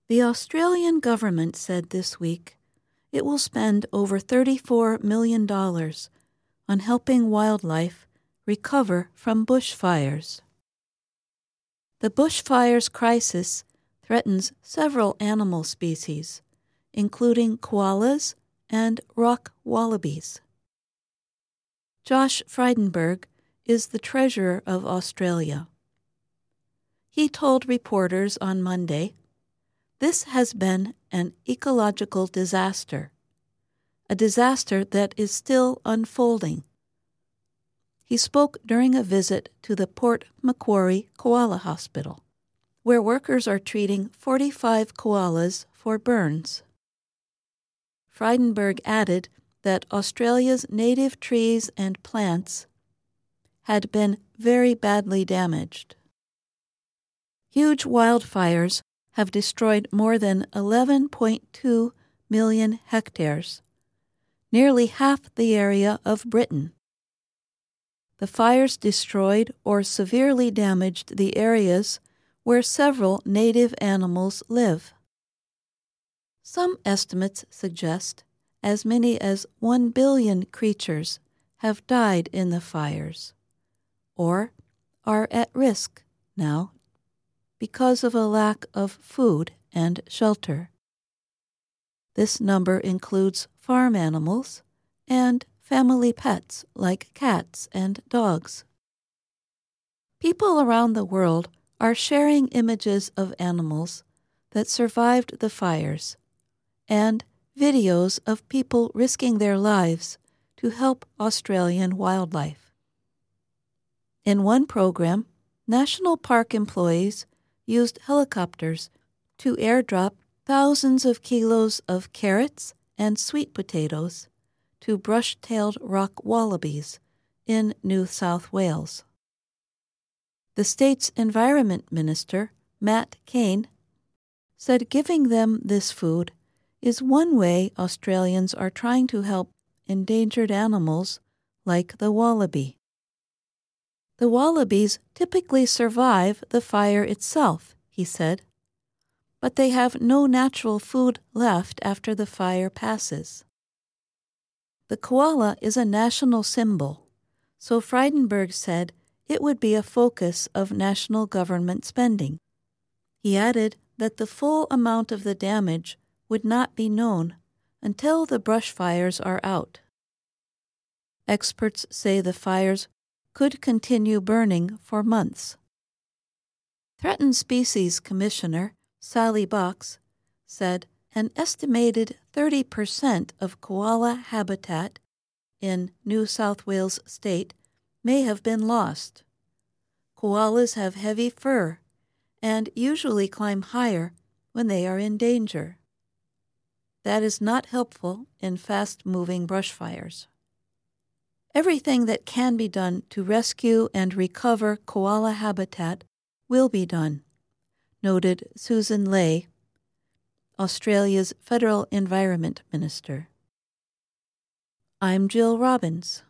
The Australian government said this week it will spend over $34 million on helping wildlife recover from bushfires. The bushfires crisis threatens several animal species, including koalas and rock wallabies. Josh Frydenberg is the treasurer of Australia. He told reporters on Monday, "This has been an ecological disaster, a disaster that is still unfolding." He spoke during a visit to the Port Macquarie Koala Hospital, where workers are treating 45 koalas for burns. Frydenberg added that Australia's native trees and plants had been very badly damaged. Huge wildfires have destroyed more than 11.2 million hectares, nearly half the area of Britain. The fires destroyed or severely damaged the areas where several native animals live. Some estimates suggest as many as 1 billion creatures have died in the fires, or are at risk now because of a lack of food and shelter. This number includes farm animals and family pets like cats and dogs. People around the world are sharing images of animals that survived the fires and videos of people risking their lives to help Australian wildlife. In one program, national park employees used helicopters to airdrop thousands of kilos of carrots and sweet potatoes to brush-tailed rock wallabies in New South Wales. The state's Environment Minister, Matt Cain, said giving them this food is one way Australians are trying to help endangered animals like the wallaby. The wallabies typically survive the fire itself, he said, but they have no natural food left after the fire passes. The koala is a national symbol, so Frydenberg said it would be a focus of national government spending. He added that the full amount of the damage would not be known until the brush fires are out. Experts say the fires could continue burning for months. Threatened Species Commissioner Sally Box said an estimated 30% of koala habitat in New South Wales state may have been lost. Koalas have heavy fur and usually climb higher when they are in danger. That is not helpful in fast-moving brush fires. Everything that can be done to rescue and recover koala habitat will be done, noted Susan Ley, Australia's Federal Environment Minister. I'm Jill Robbins.